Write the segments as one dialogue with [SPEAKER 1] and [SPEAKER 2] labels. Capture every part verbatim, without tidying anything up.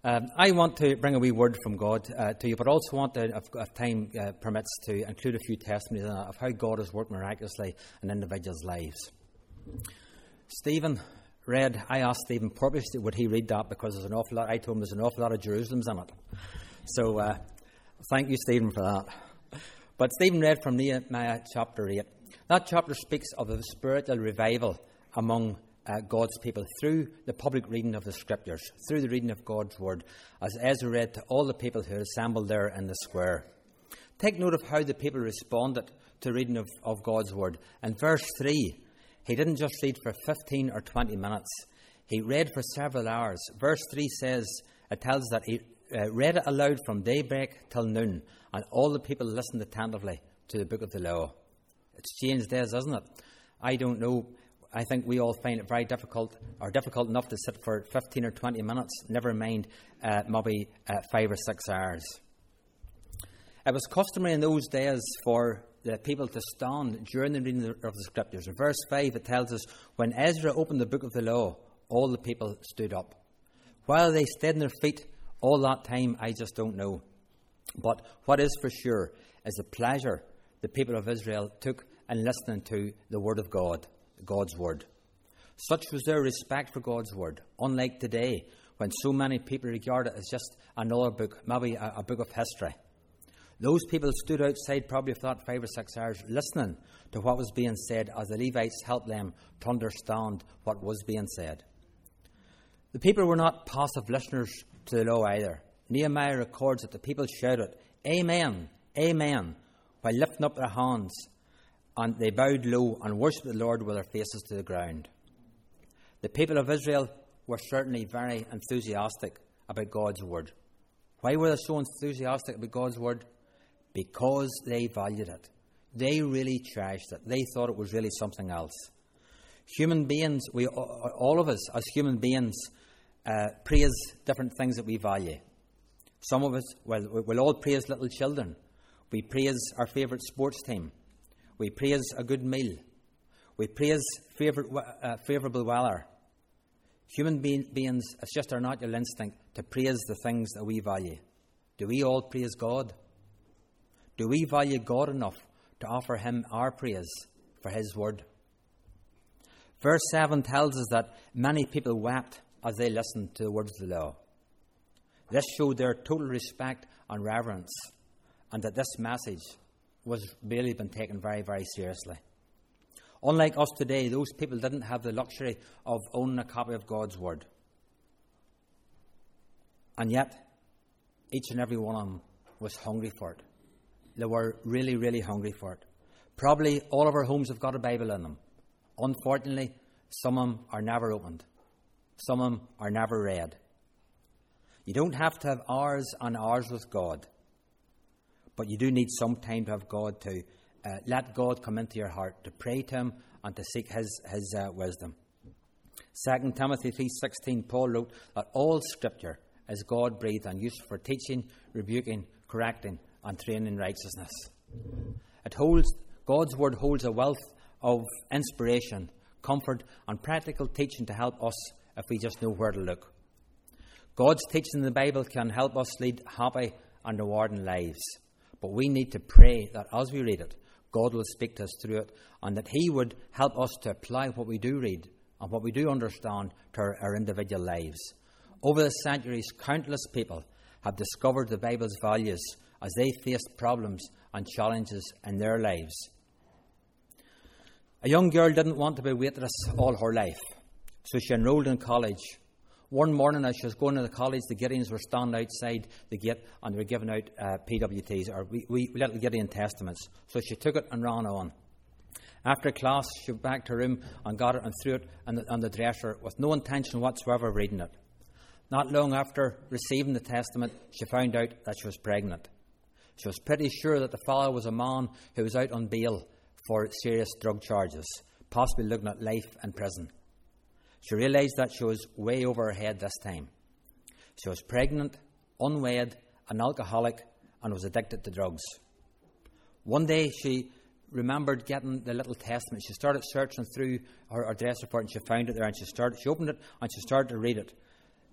[SPEAKER 1] Um, I want to bring a wee word from God uh, to you, but also want to, if, if time uh, permits, to include a few testimonies of how God has worked miraculously in individuals' lives. Stephen read, I asked Stephen purposely would he read that because there's an awful lot, I told him there's an awful lot of Jerusalems in it. So uh, thank you, Stephen, for that. But Stephen read from Nehemiah chapter eight. That chapter speaks of a spiritual revival among Uh, God's people through the public reading of the Scriptures, through the reading of God's Word, as Ezra read to all the people who had assembled there in the square. Take note of how the people responded to reading of, of God's Word. In verse three, he didn't just read for fifteen or twenty minutes. He read for several hours. Verse three says, it tells us that he uh, read it aloud from daybreak till noon, and all the people listened attentively to the book of the law. It's changed days, isn't it? I don't know. I think we all find it very difficult, or difficult enough to sit for fifteen or twenty minutes, never mind uh, maybe uh, five or six hours. It was customary in those days for the people to stand during the reading of the Scriptures. In verse five, it tells us, when Ezra opened the book of the law, all the people stood up. While they stayed on their feet all that time, I just don't know. But what is for sure is the pleasure the people of Israel took in listening to the Word of God. God's Word. Such was their respect for God's Word, unlike today, when so many people regard it as just another book, maybe a, a book of history. Those people stood outside probably for that five or six hours listening to what was being said as the Levites helped them to understand what was being said. The people were not passive listeners to the law either. Nehemiah records that the people shouted, Amen, Amen, while lifting up their hands, and they bowed low and worshipped the Lord with their faces to the ground. The people of Israel were certainly very enthusiastic about God's Word. Why were they so enthusiastic about God's Word? Because they valued it. They really cherished it. They thought it was really something else. Human beings, we, all of us as human beings, uh, praise different things that we value. Some of us, well, we'll all praise little children. We praise our favourite sports team. We praise a good meal. We praise favourite, uh, favourable weather. Human be- beings, it's just our natural instinct to praise the things that we value. Do we all praise God? Do we value God enough to offer Him our praise for His Word? Verse seven tells us that many people wept as they listened to the words of the law. This showed their total respect and reverence, and that this message was really been taken very, very seriously. Unlike us today, those people didn't have the luxury of owning a copy of God's Word. And yet, each and every one of them was hungry for it. They were really, really hungry for it. Probably all of our homes have got a Bible in them. Unfortunately, some of them are never opened. Some of them are never read. You don't have to have hours and hours with God. But you do need some time to have God to uh, let God come into your heart, to pray to Him and to seek His, his uh, wisdom. Second Timothy three sixteen, Paul wrote that all Scripture is God-breathed and useful for teaching, rebuking, correcting and training in righteousness. It holds, God's Word holds a wealth of inspiration, comfort and practical teaching to help us if we just know where to look. God's teaching in the Bible can help us lead happy and rewarding lives. But we need to pray that as we read it, God will speak to us through it, and that He would help us to apply what we do read and what we do understand to our, our individual lives. Over the centuries, countless people have discovered the Bible's values as they faced problems and challenges in their lives. A young girl didn't want to be a waitress all her life, so she enrolled in college. One morning as she was going to the college, the Gideons were standing outside the gate and they were giving out uh, P W Ts, or we, we, little Gideon Testaments. So she took it and ran on. After class, she went back to her room and got it and threw it on the, on the dresser with no intention whatsoever of reading it. Not long after receiving the Testament, she found out that she was pregnant. She was pretty sure that the father was a man who was out on bail for serious drug charges, possibly looking at life in prison. She realised that she was way over her head this time. She was pregnant, unwed, an alcoholic, and was addicted to drugs. One day she remembered getting the little testament. She started searching through her address report and she found it there, and she started. She opened it and she started to read it.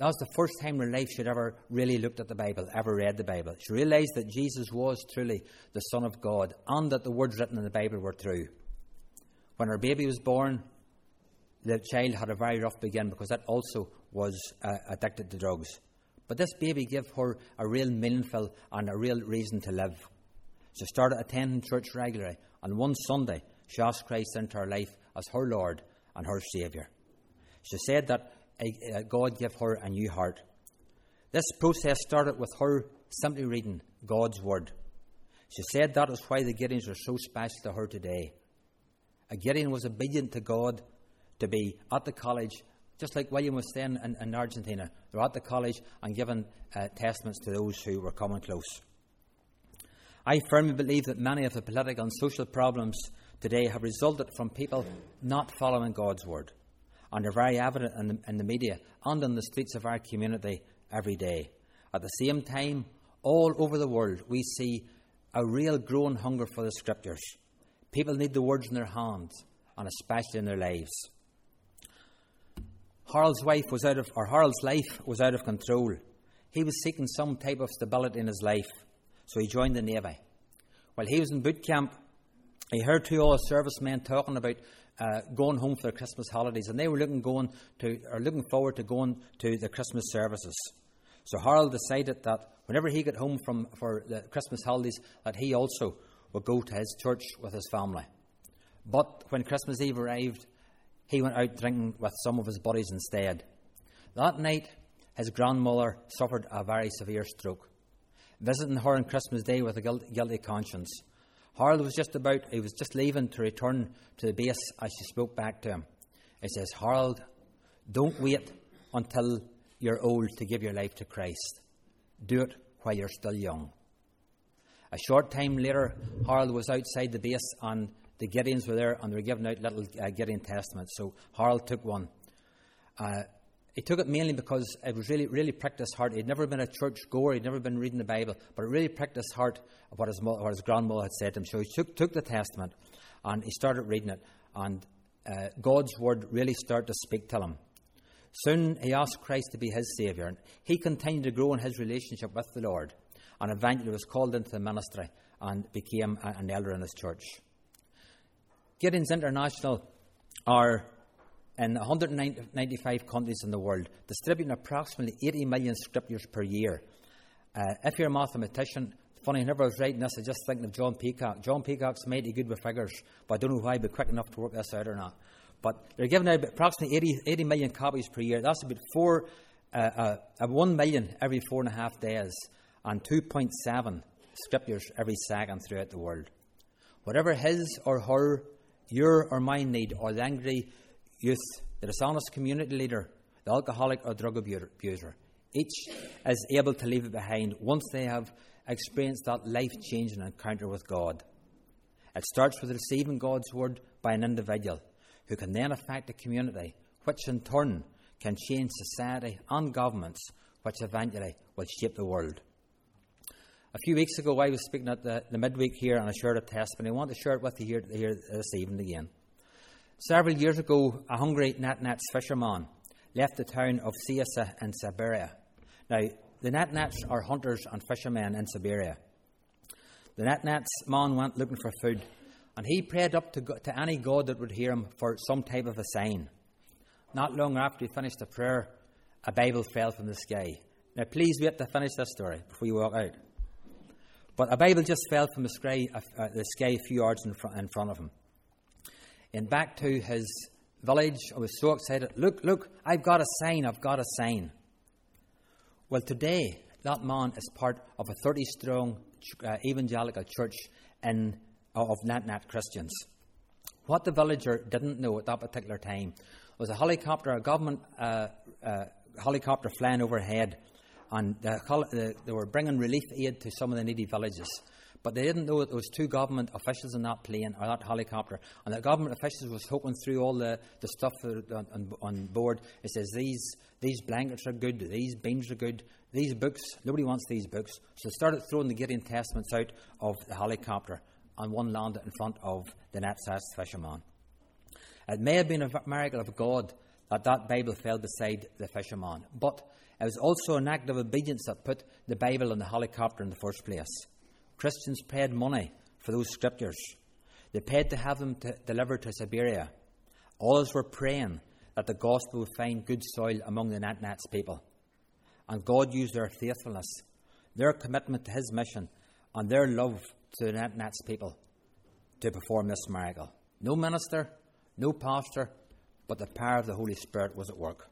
[SPEAKER 1] That was the first time in her life she'd ever really looked at the Bible, ever read the Bible. She realised that Jesus was truly the Son of God and that the words written in the Bible were true. When her baby was born, the child had a very rough beginning because that also was uh, addicted to drugs. But this baby gave her a real meaningful and a real reason to live. She started attending church regularly, and one Sunday she asked Christ into her life as her Lord and her Saviour. She said that uh, God gave her a new heart. This process started with her simply reading God's Word. She said that is why the Gideons are so special to her today. A Gideon was obedient to God to be at the college, just like William was saying in, in Argentina. They were at the college and giving uh, testaments to those who were coming close. I firmly believe that many of the political and social problems today have resulted from people not following God's Word. And they're very evident in the, in the media and in the streets of our community every day. At the same time, all over the world, we see a real growing hunger for the Scriptures. People need the words in their hands, and especially in their lives. Harold's wife was out of, or Harold's life was out of control. He was seeking some type of stability in his life, so he joined the Navy. While he was in boot camp, he heard two other servicemen talking about uh, going home for the Christmas holidays, and they were looking going to, or looking forward to going to the Christmas services. So Harold decided that whenever he got home from for the Christmas holidays, that he also would go to his church with his family. But when Christmas Eve arrived, he went out drinking with some of his buddies instead. That night, his grandmother suffered a very severe stroke. Visiting her on Christmas Day with a guilty conscience, Harold was just about, he was just leaving to return to the base as she spoke back to him. He says, "Harold, don't wait until you're old to give your life to Christ. Do it while you're still young." A short time later, Harold was outside the base and the Gideons were there and they were giving out little uh, Gideon testaments. So Harold took one. Uh, he took it mainly because it was really, really pricked his heart. He'd never been a church goer, he'd never been reading the Bible, but it really pricked his heart of what his, mother, what his grandmother had said to him. So he took, took the testament and he started reading it, and uh, God's word really started to speak to him. Soon he asked Christ to be his Saviour, and he continued to grow in his relationship with the Lord, and eventually was called into the ministry and became an elder in his church. Gideons International are in one hundred ninety-five countries in the world, distributing approximately eighty million scriptures per year. Uh, if you're a mathematician, funny, whenever I was writing this, I was just thinking of John Peacock. John Peacock's mighty good with figures, but I don't know why I'd be quick enough to work this out or not. But they're giving out approximately eighty, eighty million copies per year. That's about four, uh, uh, uh, one million every four and a half days, and two point seven scriptures every second throughout the world. Whatever his or her, your or my need, or the angry youth, the dishonest community leader, the alcoholic or drug abuser, each is able to leave it behind once they have experienced that life-changing encounter with God. It starts with receiving God's word by an individual, who can then affect the community, which in turn can change society and governments, which eventually will shape the world. A few weeks ago, I was speaking at the, the midweek here, and I shared a testimony. I want to share it with you here, here this evening again. Several years ago, a hungry net-nets fisherman left the town of Siesa in Siberia. Now, the net-nets are hunters and fishermen in Siberia. The net-nets man went looking for food, and he prayed up to, to any god that would hear him for some type of a sign. Not long after he finished the prayer, a Bible fell from the sky. Now, please wait to finish this story before you walk out. But a Bible just fell from the sky, uh, the sky a few yards in front, in front of him. And back to his village, I was so excited. Look, look, I've got a sign, I've got a sign. Well, today, that man is part of a thirty-strong uh, evangelical church in, uh, of net-net Christians. What the villager didn't know at that particular time was a helicopter, a government uh, uh, helicopter flying overhead, and the, the, they were bringing relief aid to some of the needy villages. But they didn't know that there was two government officials in that plane, or that helicopter, and the government officials was hoping through all the, the stuff on, on, on board. It says, these, these blankets are good, these beans are good, these books, nobody wants these books. So they started throwing the Gideon Testaments out of the helicopter, and one landed in front of the net-nets fisherman. It may have been a miracle of God that that Bible fell beside the fisherman, but It was also an act of obedience that put the Bible on the helicopter in the first place. Christians paid money for those scriptures. They paid to have them to delivered to Siberia. Others were praying that the gospel would find good soil among the Nat-Nats people. And God used their faithfulness, their commitment to his mission, and their love to the Nat-Nats people to perform this miracle. No minister, no pastor, but the power of the Holy Spirit was at work.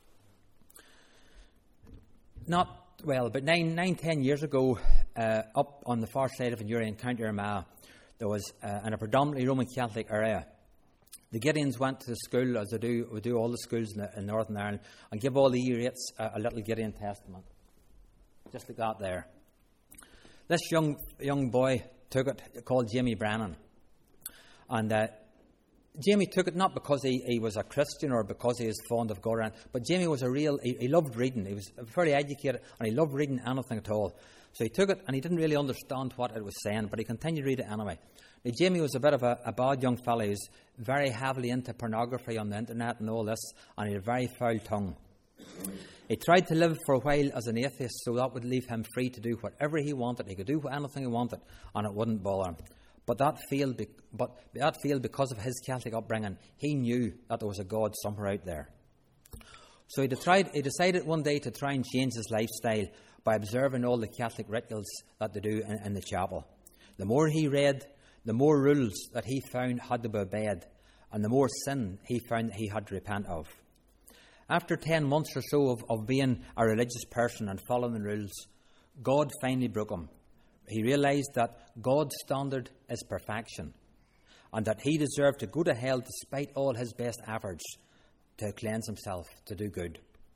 [SPEAKER 1] Not, well, about nine, nine, ten years ago, uh, up on the far side of Inuri in County Armagh, there was, uh, in a predominantly Roman Catholic area, the Gideons went to the school, as they do, we do all the schools in, the, in Northern Ireland, and give all the Uriates a, a little Gideon Testament. Just like that there. This young young boy took it, called Jamie Brennan. And uh, Jamie took it not because he, he was a Christian or because he was fond of God, but Jamie was a real, he, he loved reading. He was fairly educated and he loved reading anything at all. So he took it and he didn't really understand what it was saying, but he continued to read it anyway. Now, Jamie was a bit of a, a bad young fellow. He was very heavily into pornography on the internet and all this, and he had a very foul tongue. He tried to live for a while as an atheist, so that would leave him free to do whatever he wanted. He could do anything he wanted, and it wouldn't bother him. But that failed, be- but that failed because of his Catholic upbringing. He knew that there was a God somewhere out there. So he, tried, he decided one day to try and change his lifestyle by observing all the Catholic rituals that they do in, in the chapel. The more he read, the more rules that he found had to be obeyed, and the more sin he found that he had to repent of. After ten months or so of, of being a religious person and following the rules, God finally broke him. He realised that God's standard is perfection, and that he deserved to go to hell despite all his best efforts to cleanse himself, to do good.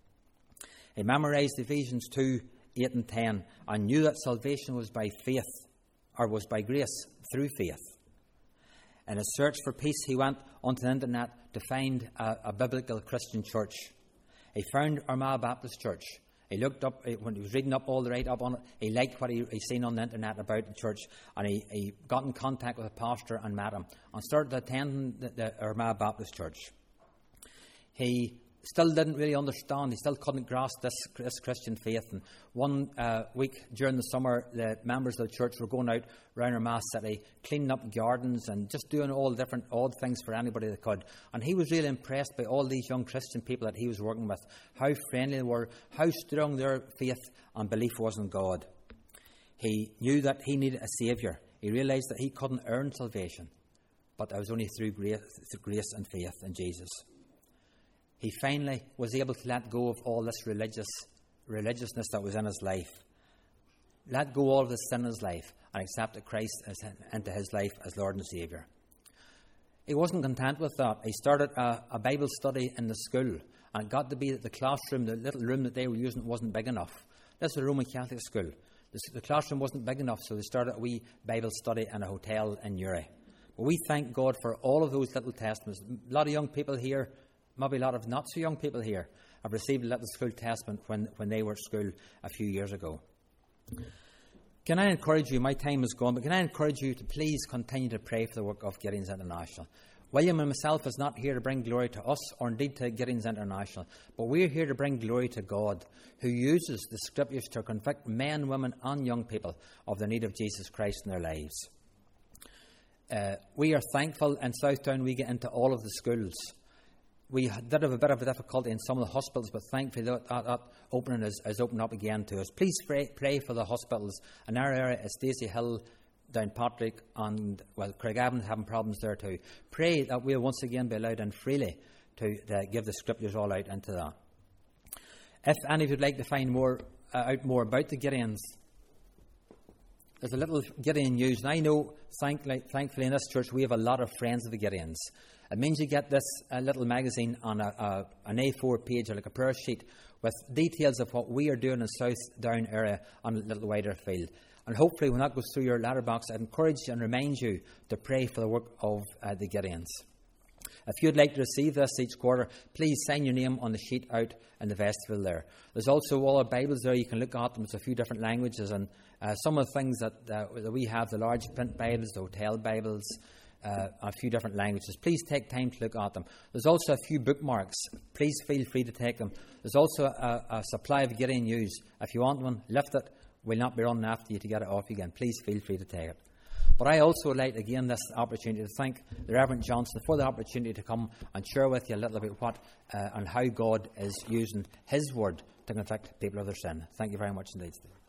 [SPEAKER 1] He memorised Ephesians two, eight and ten, and knew that salvation was by faith, or was by grace through faith. In his search for peace, he went onto the internet to find a, a biblical Christian church. He found Armagh Baptist Church. He looked up, when he was reading up all the right up on it, he liked what he, he seen on the internet about the church, and he, he got in contact with a pastor and met him, and started attending the, the Armagh Baptist Church. He still didn't really understand, he still couldn't grasp this, this Christian faith, and one uh, week during the summer, the members of the church were going out around Armagh City, cleaning up gardens and just doing all the different odd things for anybody they could. And he was really impressed by all these young Christian people that he was working with, how friendly they were, how strong their faith and belief was in God. He knew that he needed a saviour. He realised that he couldn't earn salvation, but it was only through grace, through grace and faith in Jesus. He finally was able to let go of all this religious religiousness that was in his life. Let go all of the sin in his life and accepted Christ as, into his life as Lord and Saviour. He wasn't content with that. He started a, a Bible study in the school, and it got to be that the classroom, the little room that they were using, wasn't big enough. This was a Roman Catholic school. The, the classroom wasn't big enough, so they started a wee Bible study in a hotel in Newry. But we thank God for all of those little testaments. A lot of young people here, maybe a lot of not so young people here, have received a little school testament when, when they were at school a few years ago. Can I encourage you, my time is gone, but can I encourage you to please continue to pray for the work of Gideons International? William and myself is not here to bring glory to us or indeed to Gideons International, but we're here to bring glory to God, who uses the Scriptures to convict men, women and young people of the need of Jesus Christ in their lives. Uh, we are thankful in Southdown we get into all of the schools. We did have a bit of a difficulty in some of the hospitals, but thankfully that, that, that opening is, is opened up again to us. Please pray, pray for the hospitals. In our area, it's Stacey Hill, Downpatrick, and, well, Craigavon's having problems there too. Pray that we'll once again be allowed in freely to, to give the Scriptures all out into that. If any of you would like to find more uh, out more about the Gideons, there's a little Gideon news. And I know, thankfully, thankfully, in this church, we have a lot of friends of the Gideons. It means you get this uh, little magazine on a, a, an A four page or like a prayer sheet with details of what we are doing in South Down area on a little wider field. And hopefully when that goes through your letterbox, I'd encourage you and remind you to pray for the work of uh, the Gideons. If you'd like to receive this each quarter, please sign your name on the sheet out in the vestibule there. There's also all our Bibles there. You can look at them. It's a few different languages. And uh, some of the things that, uh, that we have, the large print Bibles, the hotel Bibles, uh, a few different languages. Please take time to look at them. There's also a few bookmarks. Please feel free to take them. There's also a, a supply of Gideon News. If you want one, lift it. We'll not be running after you to get it off again. Please feel free to take it. But I also would like, again, this opportunity to thank the Reverend Johnson for the opportunity to come and share with you a little bit what uh, and how God is using his word to convict people of their sin. Thank you very much indeed, Steve.